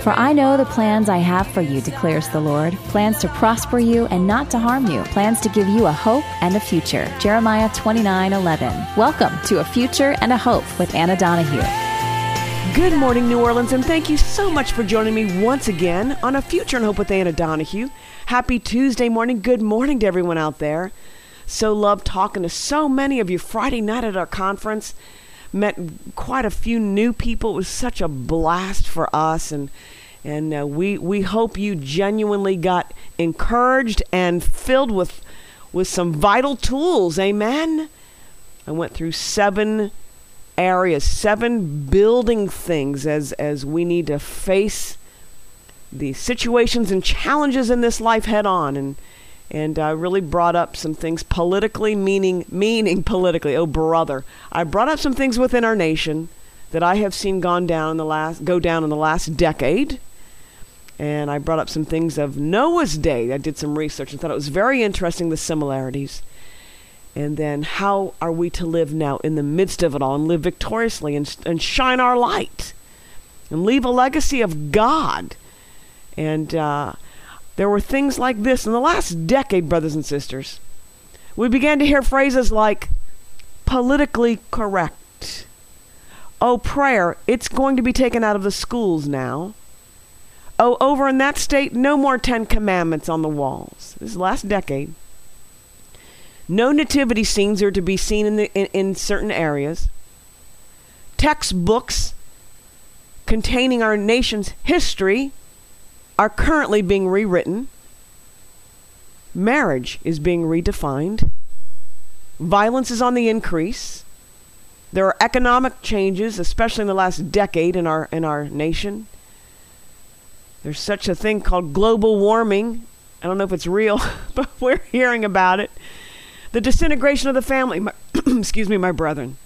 For I know the plans I have for you, declares the Lord, plans to prosper you and not to harm you, plans to give you a hope and a future. Jeremiah 29:11. Welcome to A Future and a Hope with Anna Donahue. Good morning, New Orleans, and thank you so much for joining me once again on A Future and Hope with Anna Donahue. Happy Tuesday morning. Good morning to everyone out there. So loved talking to so many of you Friday night at our conference. Met quite a few new people. It was such a blast for us, and we hope you genuinely got encouraged and filled with some vital tools. Amen. I went through 7 areas, 7 building things as we need to face the situations and challenges in this life head on, and I really brought up some things politically, meaning politically. Oh, brother, I brought up some things within our nation that I have seen go down in the last decade, and I brought up some things of Noah's day. I did some research and thought it was very interesting, the similarities. And then how are we to live now in the midst of it all and live victoriously and shine our light and leave a legacy of God. And there were things like this in the last decade, brothers and sisters. We began to hear phrases like politically correct. Oh, prayer, it's going to be taken out of the schools now. Oh, over in that state, no more 10 commandments on the walls. This is the last decade. No nativity scenes are to be seen in certain areas. Textbooks containing our nation's history are currently being rewritten. Marriage is being redefined. Violence is on the increase. There are economic changes, especially in the last decade in our nation. There's such a thing called global warming. I don't know if it's real, but we're hearing about it. The disintegration of the family. My brethren.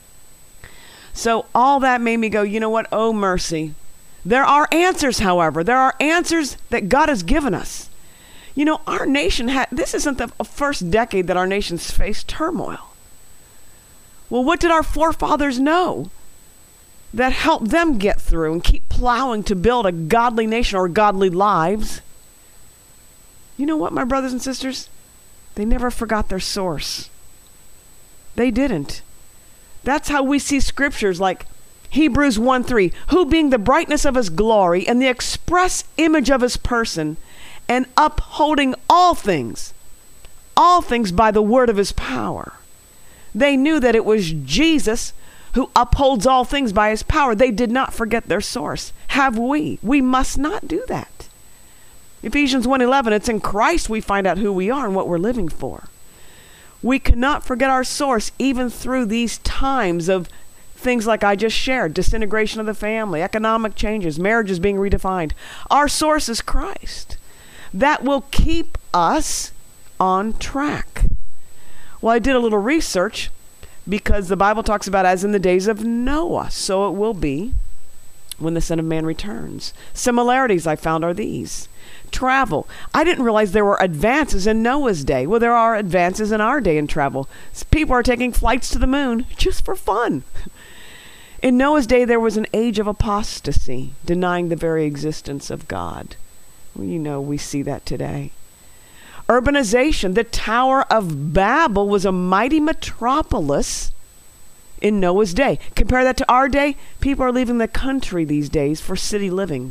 So all that made me go, you know what? Oh, mercy. There are answers, however. There are answers that God has given us. You know, our nation this isn't the first decade that our nation's faced turmoil. Well, what did our forefathers know that helped them get through and keep plowing to build a godly nation or godly lives? You know what, my brothers and sisters? They never forgot their source. They didn't. That's how we see scriptures like Hebrews 1:3, who being the brightness of his glory and the express image of his person, and upholding all things by the word of his power. They knew that it was Jesus who upholds all things by his power. They did not forget their source. Have we? We must not do that. Ephesians 1:11, it's in Christ we find out who we are and what we're living for. We cannot forget our source even through these times of things like I just shared, disintegration of the family, economic changes, marriages being redefined. Our source is Christ. That will keep us on track. Well, I did a little research because the Bible talks about as in the days of Noah, so it will be when the Son of Man returns. Similarities I found are these. Travel. I didn't realize there were advances in Noah's day. Well, there are advances in our day in travel. People are taking flights to the moon just for fun. In Noah's day, there was an age of apostasy, denying the very existence of God. Well, you know, we see that today. Urbanization. The Tower of Babel was a mighty metropolis in Noah's day. Compare that to our day. People are leaving the country these days for city living.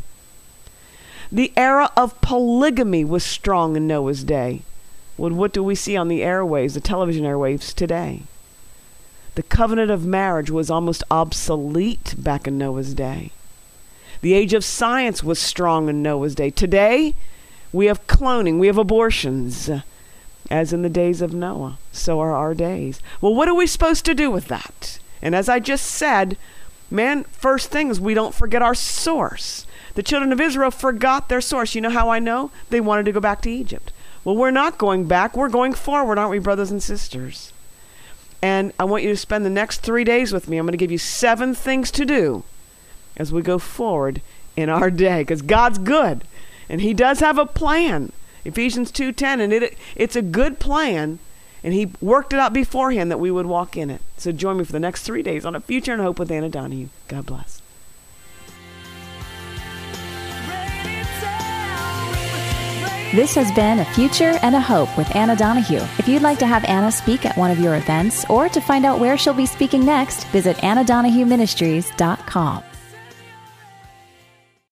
The era of polygamy was strong in Noah's day. Well, what do we see on the airwaves, the television airwaves today? The covenant of marriage was almost obsolete back in Noah's day. The age of science was strong in Noah's day. Today, we have cloning, we have abortions, as in the days of Noah. So are our days. Well, what are we supposed to do with that? And as I just said, man, first thing is we don't forget our source. The children of Israel forgot their source. You know how I know? They wanted to go back to Egypt. Well, we're not going back. We're going forward, aren't we, brothers and sisters? And I want you to spend the next 3 days with me. I'm going to give you 7 things to do as we go forward in our day, because God's good, and he does have a plan. Ephesians 2:10, and it's a good plan, and he worked it out beforehand that we would walk in it. So join me for the next 3 days on A Future and Hope with Anna Donahue. God bless. This has been A Future and a Hope with Anna Donahue. If you'd like to have Anna speak at one of your events or to find out where she'll be speaking next, visit AnnaDonahueMinistries.com.